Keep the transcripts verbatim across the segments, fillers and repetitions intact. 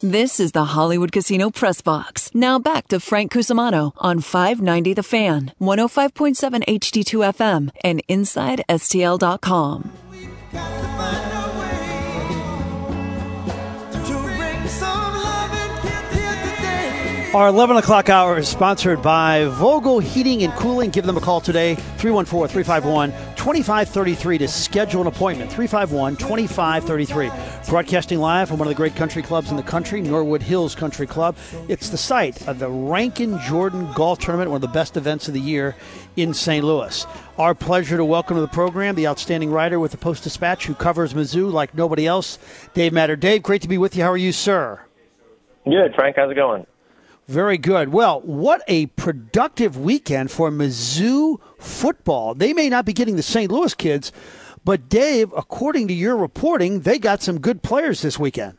This is the Hollywood Casino Press Box. Now back to Frank Cusimano on five ninety The Fan, one oh five point seven H D two F M, and inside S T L dot com. Our eleven o'clock hour is sponsored by Vogel Heating and Cooling. Give them a call today, three one four, three five one, two five three three to schedule an appointment, three five one, two five three three. Broadcasting live from one of the great country clubs in the country, Norwood Hills Country Club. It's the site of the Rankin Jordan Golf Tournament, one of the best events of the year in Saint Louis. Our pleasure to welcome to the program the outstanding writer with the Post-Dispatch who covers Mizzou like nobody else, Dave Matter. Dave, great to be with you. How are you, sir? Good, Frank. How's it going? Very good. Well, what a productive weekend for Mizzou football. They may not be getting the Saint Louis kids, but Dave, according to your reporting, they got some good players this weekend.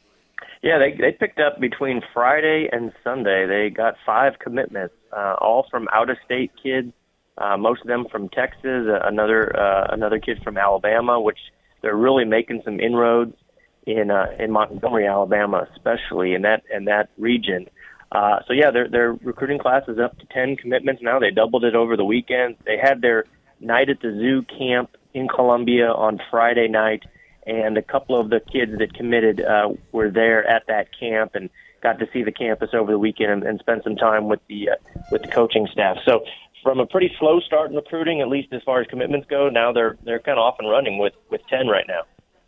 Yeah, they they picked up between Friday and Sunday. They got five commitments, uh, all from out-of-state kids, uh, most of them from Texas, uh, another uh, another kid from Alabama, which they're really making some inroads in uh, in Montgomery, Alabama, especially in that in that region. Uh, so, yeah, their their recruiting class is up to ten commitments now. They doubled it over the weekend. They had their night at the zoo camp in Columbia on Friday night, and a couple of the kids that committed uh, were there at that camp and got to see the campus over the weekend and, and spend some time with the uh, with the coaching staff. So from a pretty slow start in recruiting, at least as far as commitments go, now they're they're kind of off and running with, with ten right now.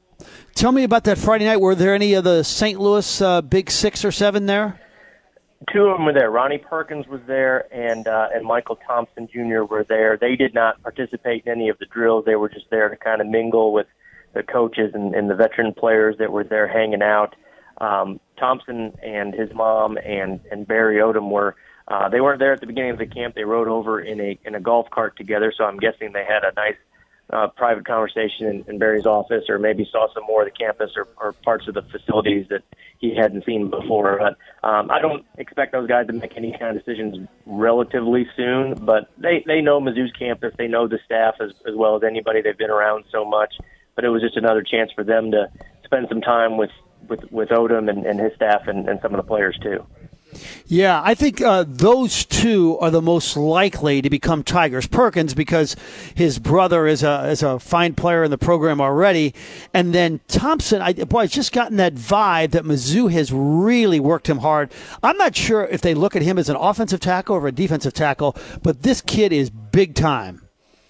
Tell me about that Friday night. Were there any of the Saint Louis uh, big six or seven there? Two of them were there. Ronnie Perkins was there, and uh, and Michael Thompson Junior were there. They did not participate in any of the drills. They were just there to kind of mingle with the coaches and, and the veteran players that were there hanging out. Um, Thompson and his mom and, and Barry Odom were uh, they weren't there at the beginning of the camp. They rode over in a in a golf cart together, so I'm guessing they had a nice Uh, private conversation in, in Barry's office, or maybe saw some more of the campus or, or parts of the facilities that he hadn't seen before. But um, I don't expect those guys to make any kind of decisions relatively soon, but they, they know Mizzou's campus. They know the staff as, as well as anybody. They've been around so much. But it was just another chance for them to spend some time with, with, with Odom and, and his staff and, and some of the players too. Yeah, I think uh, those two are the most likely to become Tigers. Perkins, because his brother is a is a fine player in the program already, and then Thompson. I boy, I've just gotten that vibe that Mizzou has really worked him hard. I'm not sure if they look at him as an offensive tackle or a defensive tackle, but this kid is big time.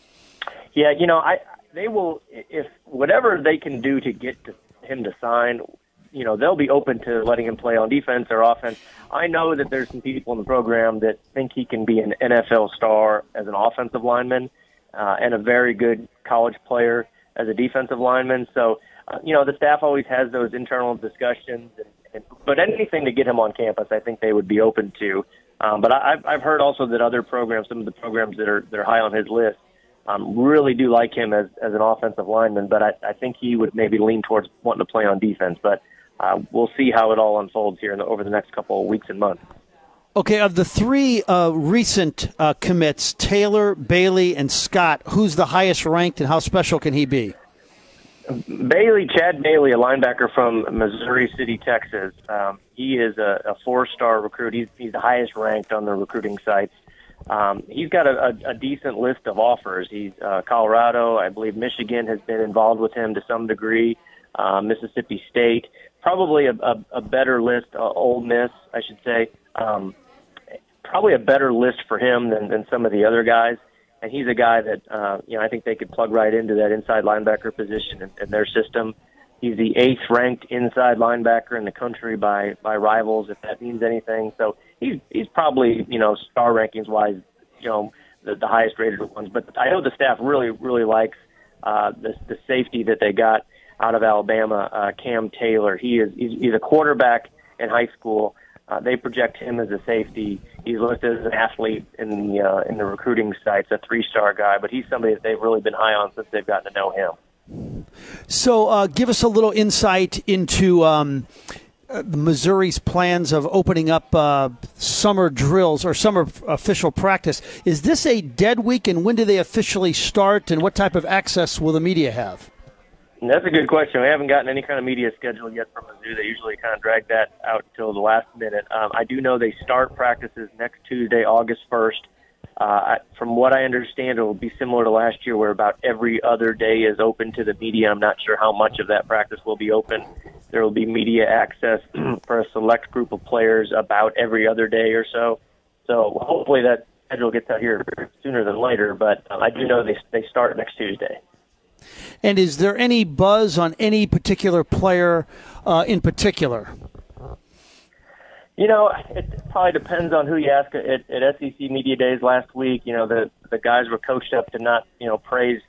Yeah, you know, I they will if whatever they can do to get to him to sign. You know, they'll be open to letting him play on defense or offense. I know that there's some people in the program that think he can be an N F L star as an offensive lineman uh, and a very good college player as a defensive lineman. So, uh, you know, the staff always has those internal discussions. And, and, but anything to get him on campus, I think they would be open to. Um, but I, I've, I've heard also that other programs, some of the programs that are, that are high on his list, um, really do like him as, as an offensive lineman. But I, I think he would maybe lean towards wanting to play on defense. But Uh, we'll see how it all unfolds here in the, over the next couple of weeks and months. Okay, of the three uh, recent uh, commits, Taylor, Bailey, and Scott, who's the highest ranked and how special can he be? Bailey, Chad Bailey, a linebacker from Missouri City, Texas. Um, he is a, a four-star recruit. He's, he's the highest ranked on the recruiting sites. Um, he's got a, a, a decent list of offers. He's uh, Colorado, I believe Michigan has been involved with him to some degree, uh, Mississippi State. Probably a, a, a better list, uh, Ole Miss, I should say. Um, probably a better list for him than, than some of the other guys. And he's a guy that, uh, you know, I think they could plug right into that inside linebacker position in, in their system. He's the eighth ranked inside linebacker in the country by, by rivals, if that means anything. So he's, he's probably, you know, star rankings wise, you know, the, the highest rated ones. But I know the staff really, really likes uh, the, the safety that they got out of Alabama, uh, Cam Taylor. He is he's, he's a quarterback in high school. Uh, they project him as a safety. He's listed as an athlete in the uh, in the recruiting sites, a three-star guy, but he's somebody that they've really been high on since they've gotten to know him. So uh, give us a little insight into um, uh, Missouri's plans of opening up uh, summer drills or summer official practice. Is this a dead week, and when do they officially start, and what type of access will the media have? That's a good question. We haven't gotten any kind of media schedule yet from Mizzou. They usually kind of drag that out until the last minute. Um, I do know they start practices next Tuesday, August first. Uh, from what I understand, it will be similar to last year where about every other day is open to the media. I'm not sure how much of that practice will be open. There will be media access for a select group of players about every other day or so. So hopefully that schedule gets out here sooner than later, but um, I do know they they start next Tuesday. And is there any buzz on any particular player uh, in particular? You know, it probably depends on who you ask. At, at S E C Media Days last week, you know, the the guys were coached up to not, you know, praise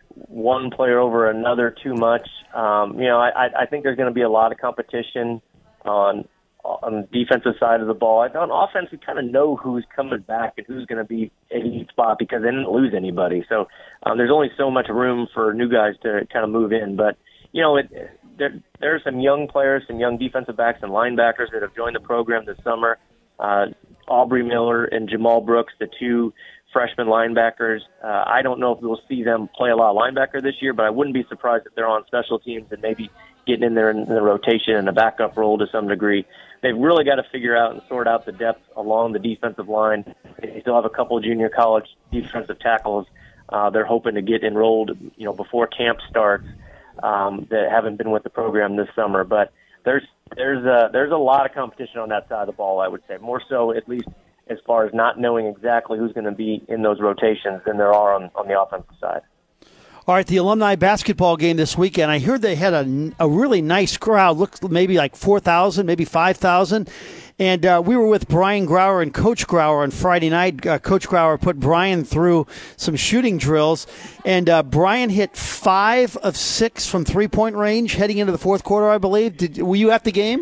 one player over another too much. Um, you know, I, I think there's going to be a lot of competition on on the defensive side of the ball. On offense, we kind of know who's coming back and who's going to be at each spot because they didn't lose anybody. So um, there's only so much room for new guys to kind of move in. But, you know, it, there, there are some young players, some young defensive backs and linebackers that have joined the program this summer. Uh, Aubrey Miller and Jamal Brooks, the two freshman linebackers. Uh, I don't know if we'll see them play a lot of linebacker this year, but I wouldn't be surprised if they're on special teams and maybe getting in there in the rotation and a backup role to some degree. They've really got to figure out and sort out the depth along the defensive line. They still have a couple of junior college defensive tackles uh, they're hoping to get enrolled, you know, before camp starts um, that haven't been with the program this summer. But there's there's a, there's a lot of competition on that side of the ball, I would say, more so at least as far as not knowing exactly who's going to be in those rotations than there are on, on the offensive side. All right, the alumni basketball game this weekend. I heard they had a, a really nice crowd, looked maybe like four thousand, maybe five thousand. And uh, we were with Brian Grauer and Coach Grauer on Friday night. Uh, Coach Grauer put Brian through some shooting drills. And uh, Brian hit five of six from three-point range heading into the fourth quarter, I believe. Did, were you at the game?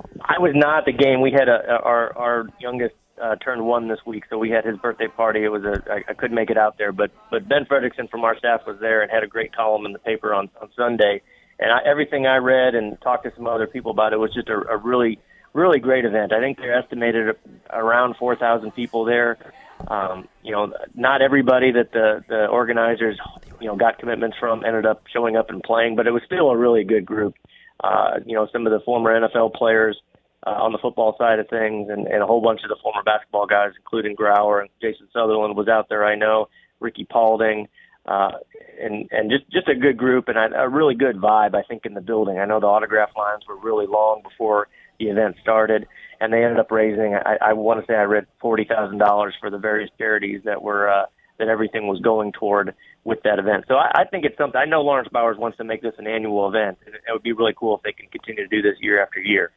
I was not at the game. We had a, our, our youngest Uh, turned one this week, so we had his birthday party. It was a I, I couldn't make it out there, but but Ben Fredrickson from our staff was there and had a great column in the paper on, on Sunday. And I, everything I read and talked to some other people about it was just a, a really really great event. I think they're estimated around four thousand people there. Um, you know, not everybody that the the organizers you know got commitments from ended up showing up and playing, but it was still a really good group. Uh, you know, some of the former N F L players. Uh, on the football side of things, and, and a whole bunch of the former basketball guys, including Grauer and Jason Sutherland was out there, I know, Ricky Paulding, uh, and, and just, just a good group and a, a really good vibe, I think, in the building. I know the autograph lines were really long before the event started, and they ended up raising, I, I want to say I read forty thousand dollars for the various charities that were uh, that everything was going toward with that event. So I, I think it's something, I know Lawrence Bowers wants to make this an annual event, and it would be really cool if they can continue to do this year after year.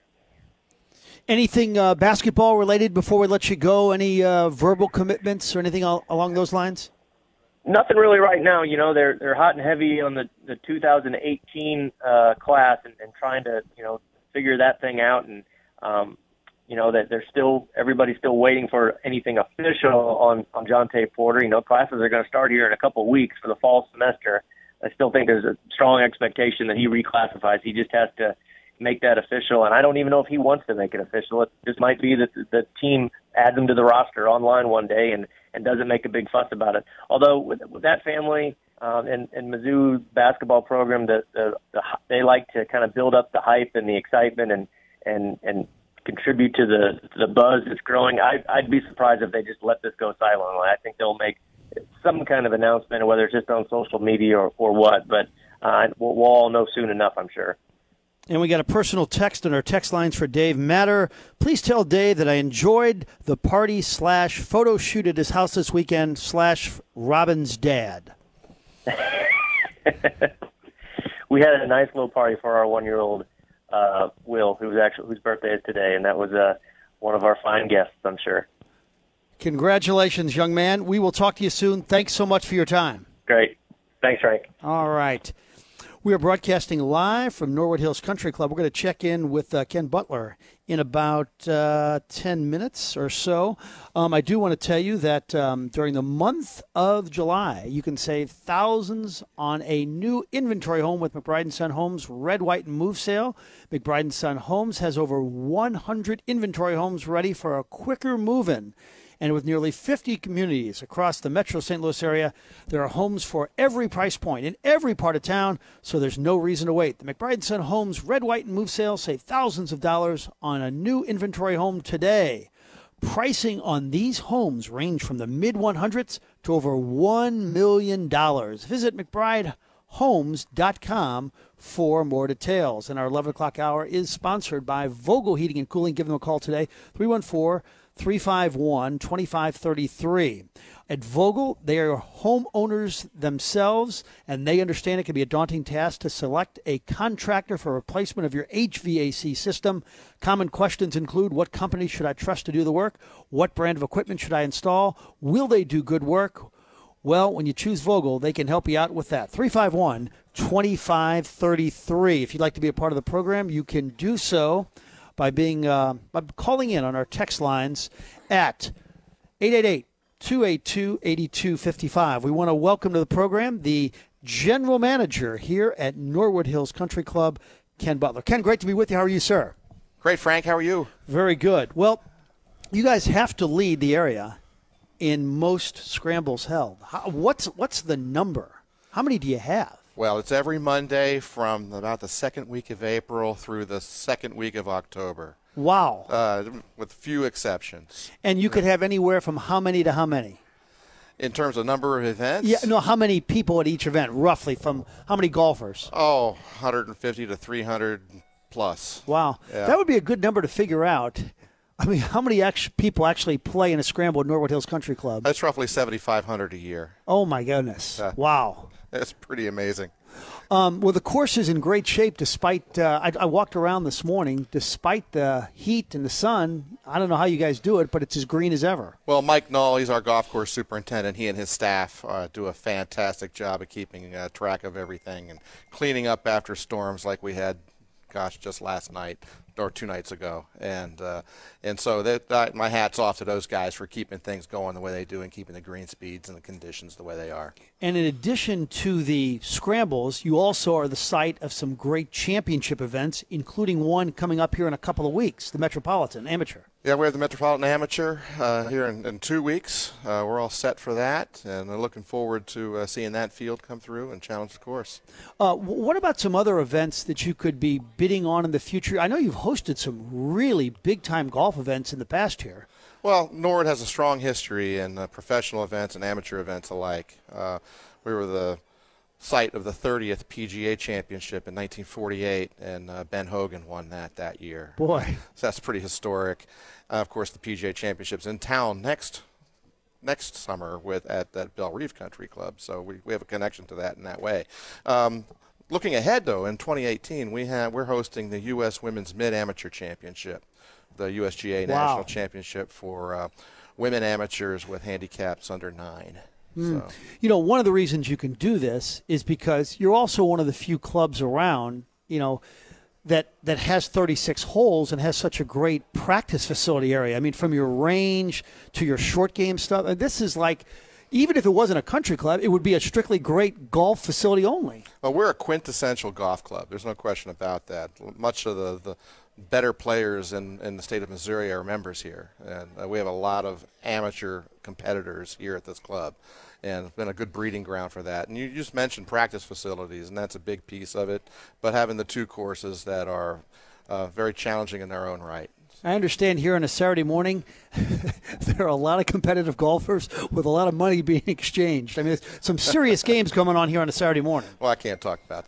Anything uh, basketball related before we let you go? Any uh, verbal commitments or anything al- along those lines? Nothing really right now. You know, they're they're hot and heavy on the, the two thousand eighteen uh, class and, and trying to, you know, figure that thing out. And, um, you know, that they're still, everybody's still waiting for anything official on, on Jonte Porter. You know, classes are going to start here in a couple of weeks for the fall semester. I still think there's a strong expectation that he reclassifies. He just has to make that official, and I don't even know if he wants to make it official. It just might be that the team adds him to the roster online one day and, and doesn't make a big fuss about it. Although with, with that family um, and, and Mizzou basketball program, the, the, the, they like to kind of build up the hype and the excitement and and, and contribute to the the buzz that's growing. I, I'd be surprised if they just let this go silently. I think they'll make some kind of announcement, whether it's just on social media or, or what, but uh, we'll, we'll all know soon enough, I'm sure. And we got a personal text on our text lines for Dave Matter. Please tell Dave that I enjoyed the party slash photo shoot at his house this weekend slash Robin's dad. We had a nice little party for our one-year-old uh, Will, who's actually whose birthday is today, and that was uh, one of our fine guests, I'm sure. Congratulations, young man. We will talk to you soon. Thanks so much for your time. Great. Thanks, Frank. All right. We are broadcasting live from Norwood Hills Country Club. We're going to check in with uh, Ken Butler in about uh, ten minutes or so. Um, I do want to tell you that um, during the month of July, you can save thousands on a new inventory home with McBride and Son Homes Red, White, and Move sale. McBride and Son Homes has over one hundred inventory homes ready for a quicker move-in. And with nearly fifty communities across the metro Saint Louis area, there are homes for every price point in every part of town, so there's no reason to wait. The McBride and Son Homes Red, White, and Move sale save thousands of dollars on a new inventory home today. Pricing on these homes range from the mid one hundreds to over one million dollars. Visit McBride homes dot com for more details. And our eleven o'clock hour is sponsored by Vogel Heating and Cooling. Give them a call today, three one four, three five one, two five three three. At Vogel, they are homeowners themselves, and they understand it can be a daunting task to select a contractor for replacement of your H V A C system. Common questions include, what company should I trust to do the work? What brand of equipment should I install? Will they do good work? Well, when you choose Vogel, they can help you out with that. three five one, two five three three. If you'd like to be a part of the program, you can do so by being uh, by calling in on our text lines at eight eight eight, two eight two, eight two five five. We want to welcome to the program the general manager here at Norwood Hills Country Club, Ken Butler. Ken, great to be with you. How are you, sir? Great, Frank. How are you? Very good. Well, you guys have to lead the area in most scrambles held. How, what's what's the number? How many do you have? Well, it's every Monday from about the second week of April through the second week of October. Wow. Uh, with few exceptions. And you could have anywhere from how many to how many? In terms of number of events? Yeah, no, how many people at each event, roughly, from how many golfers? Oh, one hundred fifty to three hundred plus. Wow. Yeah. That would be a good number to figure out. I mean, how many actually, people actually play in a scramble at Norwood Hills Country Club? That's roughly seventy-five hundred a year. Oh, my goodness. Uh, wow. That's pretty amazing. Um, well, the course is in great shape despite uh, – I, I walked around this morning. Despite the heat and the sun, I don't know how you guys do it, but it's as green as ever. Well, Mike Null, he's our golf course superintendent. He and his staff uh, do a fantastic job of keeping uh, track of everything and cleaning up after storms like we had, gosh, just last night or two nights ago. And uh, and so that, that, my hat's off to those guys for keeping things going the way they do and keeping the green speeds and the conditions the way they are. And in addition to the scrambles, you also are the site of some great championship events, including one coming up here in a couple of weeks, the Metropolitan Amateur. Yeah, we have the Metropolitan Amateur uh, here in, in two weeks. Uh, we're all set for that, and we're looking forward to uh, seeing that field come through and challenge the course. Uh, what about some other events that you could be bidding on in the future? I know you've hosted some really big-time golf events in the past here. Well, Norwood has a strong history in uh, professional events and amateur events alike. Uh, we were the site of the thirtieth P G A Championship in nineteen forty-eight, and uh, Ben Hogan won that that year. Boy. So that's pretty historic. Uh, of course, the P G A Championship's in town next next summer with at that Belle Reeve Country Club, so we, we have a connection to that in that way. Um, looking ahead, though, in twenty eighteen, we have, we're hosting the U S Women's Mid-Amateur Championship, the U S G A wow. National Championship for uh, women amateurs with handicaps under nine. Mm. So. You know, one of the reasons you can do this is because you're also one of the few clubs around, you know, that that has thirty-six holes and has such a great practice facility area. I mean, from your range to your short game stuff, and this is like, even if it wasn't a country club, it would be a strictly great golf facility only. Well, we're a quintessential golf club. There's no question about that. Much of the, the better players in, in the state of Missouri are members here, and uh, we have a lot of amateur competitors here at this club, and it's been a good breeding ground for that. And you just mentioned practice facilities, and that's a big piece of it, but having the two courses that are uh, very challenging in their own right. I understand here on a Saturday morning, there are a lot of competitive golfers with a lot of money being exchanged. I mean, there's some serious games going on here on a Saturday morning. Well, I can't talk about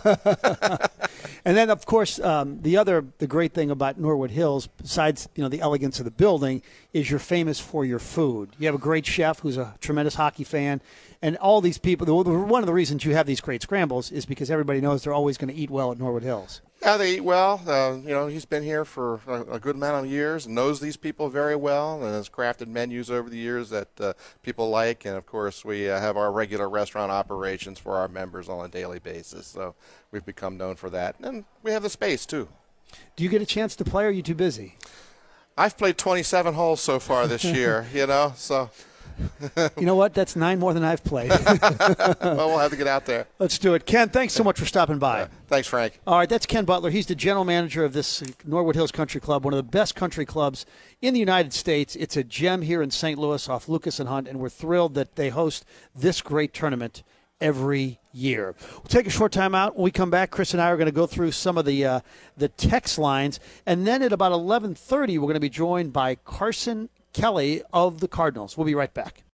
that. And then, of course, um, the other, the great thing about Norwood Hills, besides, you know, the elegance of the building, is you're famous for your food. You have a great chef who's a tremendous hockey fan, and all these people, one of the reasons you have these great scrambles is because everybody knows they're always going to eat well at Norwood Hills. Yeah, they eat well. Uh, you know, he's been here for a, a good amount of years, knows these people very well, and has crafted menus over the years that uh, people like. And, of course, we uh, have our regular restaurant operations for our members on a daily basis. So we've become known for that. And we have the space, too. Do you get a chance to play, or are you too busy? I've played twenty-seven holes so far this year, you know, so You know what? That's nine more than I've played. Well, we'll have to get out there. Let's do it. Ken, thanks so much for stopping by. Yeah. Thanks, Frank. All right, that's Ken Butler. He's the general manager of this Norwood Hills Country Club, one of the best country clubs in the United States. It's a gem here in Saint Louis off Lucas and Hunt, and we're thrilled that they host this great tournament every year. We'll take a short time out. When we come back, Chris and I are going to go through some of the uh, the text lines, and then at about eleven thirty, we're going to be joined by Carson Kelly of the Cardinals. We'll be right back.